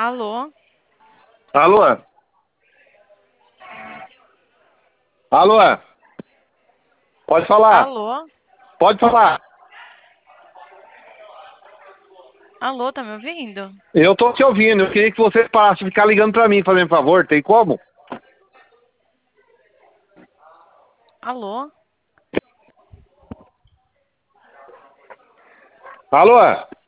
Alô? Alô? Alô? Pode falar. Alô? Pode falar. Alô, tá me ouvindo? Eu tô te ouvindo. Eu queria que você parasse de ficar ligando pra mim, fazendo favor. Tem como? Alô? Alô?